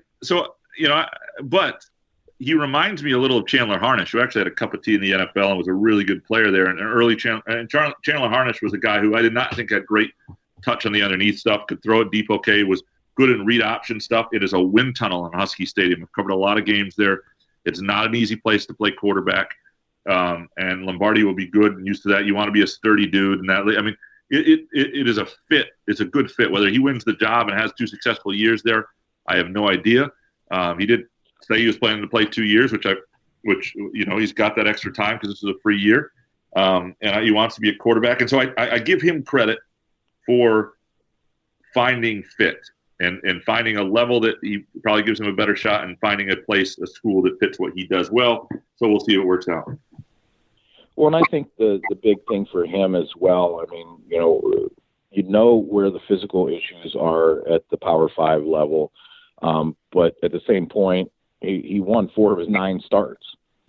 but he reminds me a little of Chandler Harnish, who actually had a cup of tea in the NFL and was a really good player there. And Chandler Harnish was a guy who I did not think had great touch on the underneath stuff, could throw it deep okay, was good in read option stuff. It is a wind tunnel in Husky Stadium. I've covered a lot of games there. It's not an easy place to play quarterback. And Lombardi will be good and used to that. You want to be a sturdy dude. And it is a fit. It's a good fit. Whether he wins the job and has 2 successful years there, I have no idea. He did say he was planning to play 2 years, which he's got that extra time because this is a free year. And he wants to be a quarterback. And so I give him credit for finding fit and finding a level that he probably gives him a better shot, and finding a school that fits what he does well. So we'll see if it works out. Well, and I think the big thing for him as well, I mean, where the physical issues are at the Power 5 level, but at the same point, he won 4 of his 9 starts.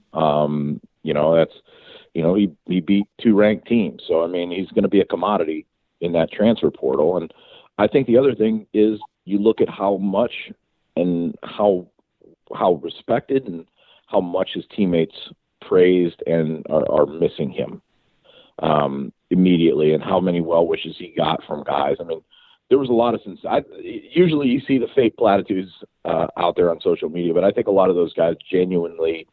He beat 2 ranked teams. So, I mean, he's going to be a commodity in that transfer portal. And I think the other thing is you look at how much and how respected and how much his teammates praised and are missing him immediately, and how many well wishes he got from guys. I mean, there was a lot of usually you see the fake platitudes out there on social media, but I think a lot of those guys genuinely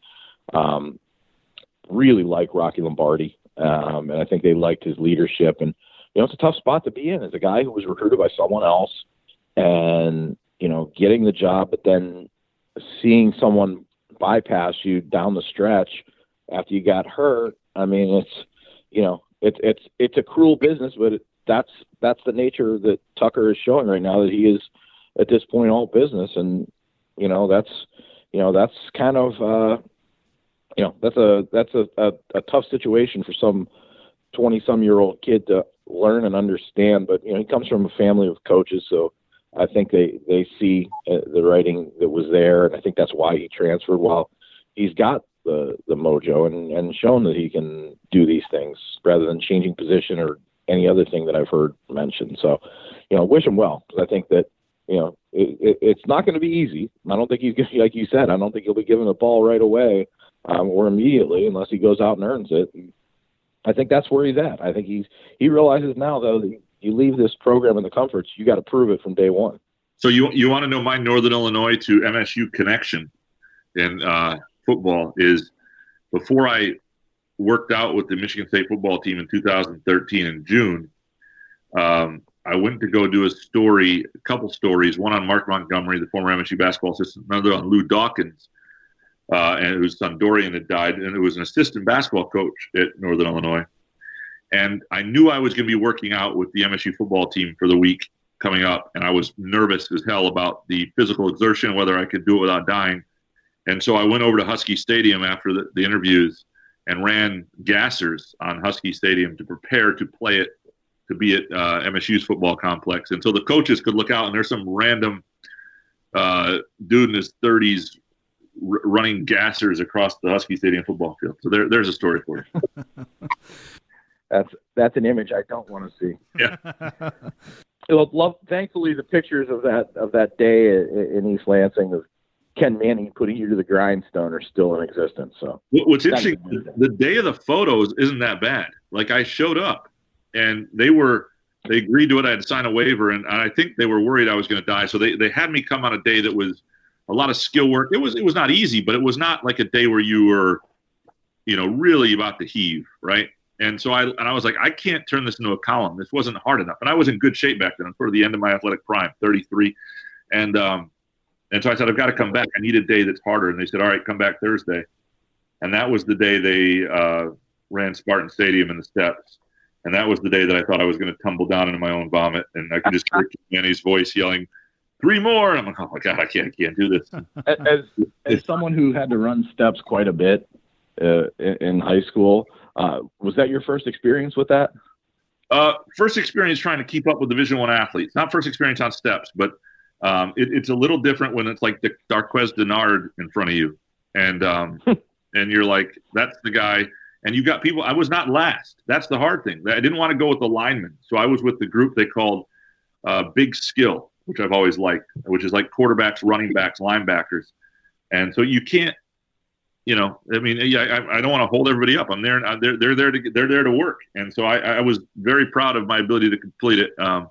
really like Rocky Lombardi, and I think they liked his leadership. And it's a tough spot to be in as a guy who was recruited by someone else, and getting the job, but then seeing someone bypass you down the stretch after you got hurt. I mean, it's a cruel business, but that's the nature that Tucker is showing right now, that he is at this point all business. And that's kind of that's a tough situation for some 20-some-year-old kid to learn and understand. But he comes from a family of coaches, so I think they see the writing that was there, and I think that's why he transferred. While he's got the mojo and shown that he can do these things rather than changing position or any other thing that I've heard mentioned. So, wish him well, because I think that it's not going to be easy. I don't think he's going to, like you said, I don't think he'll be given the ball right away or immediately unless he goes out and earns it. I think that's where he's at. I think he realizes now, though, that you leave this program in the comforts, you got to prove it from day one. So you want to know my Northern Illinois to MSU connection in football is before I worked out with the Michigan State football team in 2013 in June. I went to go do a couple stories, one on Mark Montgomery, the former MSU basketball assistant, another on Lou Dawkins, and whose son Dorian had died, and it was an assistant basketball coach at Northern Illinois. And I knew I was going to be working out with the MSU football team for the week coming up, and I was nervous as hell about the physical exertion, whether I could do it without dying. And so I went over to Husky Stadium after the interviews and ran gassers on Husky Stadium to prepare to play it, to be at MSU's football complex. And so the coaches could look out, and there's some random dude in his 30s running gassers across the Husky Stadium football field. So there's a story for you. That's an image I don't want to see. Yeah. Thankfully, the pictures of that day in East Lansing of Ken Manning putting you to the grindstone are still in existence. So what's interesting, the day of the photos isn't that bad. Like, I showed up, and they agreed to it. I had to sign a waiver, and I think they were worried I was going to die. So they had me come on a day that was a lot of skill work. It was not easy, but it was not like a day where you were, really about to heave, right? And so I was like, I can't turn this into a column. This wasn't hard enough. And I was in good shape back then. I'm sort of the end of my athletic prime, 33. And so I said, I've got to come back. I need a day that's harder. And they said, all right, come back Thursday. And that was the day they ran Spartan Stadium in the steps. And that was the day that I thought I was going to tumble down into my own vomit. And I could just hear Manny's voice yelling, 3 more. And I'm like, oh my God, I can't do this. As someone who had to run steps quite a bit in high school, was that your first experience with that? First experience trying to keep up with Division I athletes. Not first experience on steps, but it's a little different when it's like the Darquez Denard in front of you. And and you're like, that's the guy. And you got people. I was not last. That's the hard thing. I didn't want to go with the linemen. So I was with the group they called Big Skill, which I've always liked, which is like quarterbacks, running backs, linebackers. And so you can't, I don't want to hold everybody up. I'm there. They're there to work. And so I was very proud of my ability to complete it. I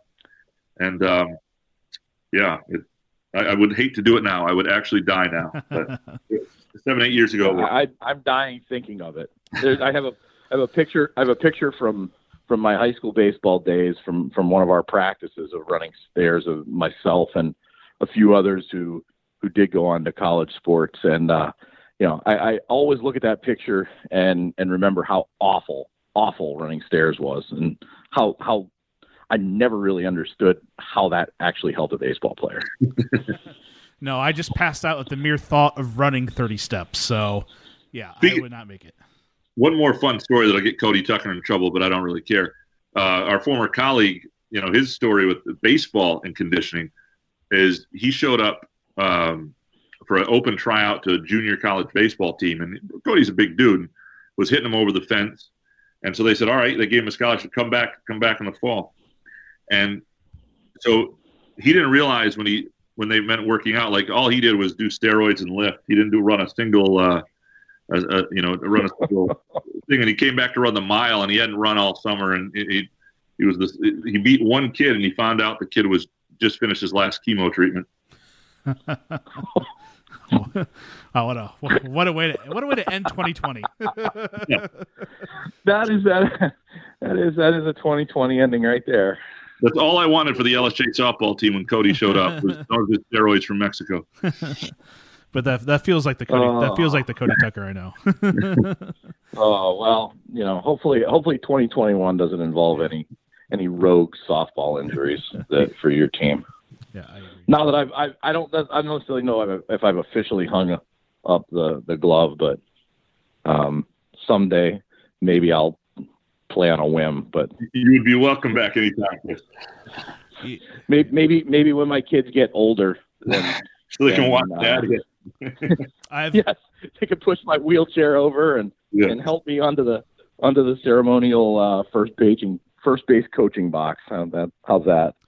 would hate to do it now. I would actually die now. But 7-8 years ago, I'm dying thinking of it. I have a picture. I have a picture from my high school baseball days from one of our practices of running stairs of myself and a few others who did go on to college sports. And I always look at that picture and remember how awful running stairs was, and how I never really understood how that actually helped a baseball player. No, I just passed out at the mere thought of running 30 steps. So, yeah, I would not make it. One more fun story that'll get Cody Tucker in trouble, but I don't really care. Our former colleague, his story with the baseball and conditioning is he showed up for an open tryout to a junior college baseball team. And Cody's a big dude, was hitting him over the fence. And so they said, all right, they gave him a scholarship, come back in the fall. And so he didn't realize when they meant working out, like all he did was do steroids and lift. He didn't run a single, run a single thing. And he came back to run the mile, and he hadn't run all summer. And he beat one kid, and he found out the kid was just finished his last chemo treatment. What a way to end 2020. Yeah. That is a 2020 ending right there. That's all I wanted for the LSJ softball team when Cody showed up was his steroids from Mexico. But that feels like the Cody Tucker I know. Oh well, hopefully 2021 doesn't involve any rogue softball injuries for your team. Yeah, I agree. Now that I don't necessarily know if I've officially hung up the glove, but someday maybe I'll play on a whim. But you would be welcome back anytime, Chris. Maybe when my kids get older, so they can watch Dad again. Yes, they can push my wheelchair over and help me onto the ceremonial first base coaching box. How's that?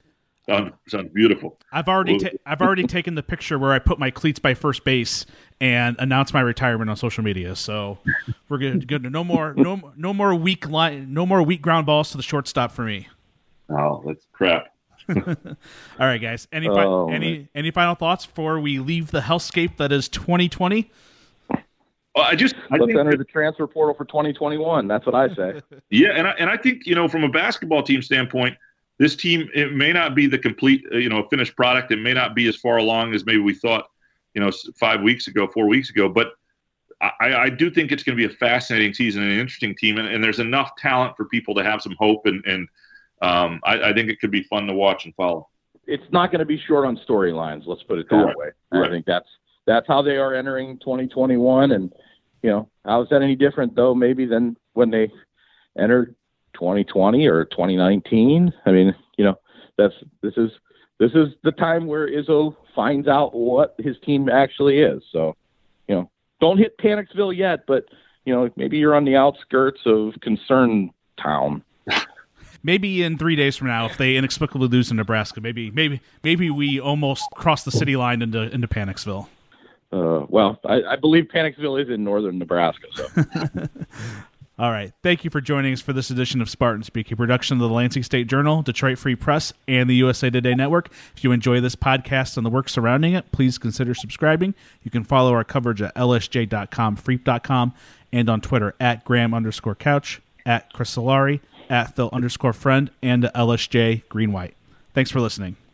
Sounds beautiful. I've already taken the picture where I put my cleats by first base and announced my retirement on social media. So we're good. No more weak ground balls to the shortstop for me. Oh, that's crap. All right, guys. Any final thoughts before we leave the hellscape that is 2020? Well, let's enter the transfer portal for 2021. That's what I say. Yeah, and I think, from a basketball team standpoint, this team, it may not be the complete, finished product. It may not be as far along as maybe we thought, 4 weeks ago. But I do think it's going to be a fascinating season and an interesting team, and there's enough talent for people to have some hope, and I think it could be fun to watch and follow. It's not going to be short on storylines. Let's put it that way. Right. I think that's how they are entering 2021, and how is that any different though? Maybe than when they entered 2020 or 2019. I mean, this is the time where Izzo finds out what his team actually is. So, don't hit Panicsville yet, but maybe you're on the outskirts of concern town. Maybe in 3 days from now, if they inexplicably lose in Nebraska, maybe we almost cross the city line into Panicsville. Well, I believe Panicsville is in northern Nebraska. So. All right. Thank you for joining us for this edition of Spartan Speak, a production of the Lansing State Journal, Detroit Free Press, and the USA Today Network. If you enjoy this podcast and the work surrounding it, please consider subscribing. You can follow our coverage at lsj.com, freep.com, and on Twitter at Graham_Couch, at Chris Solari, at Phil_Friend, and at LSJ Green White. Thanks for listening.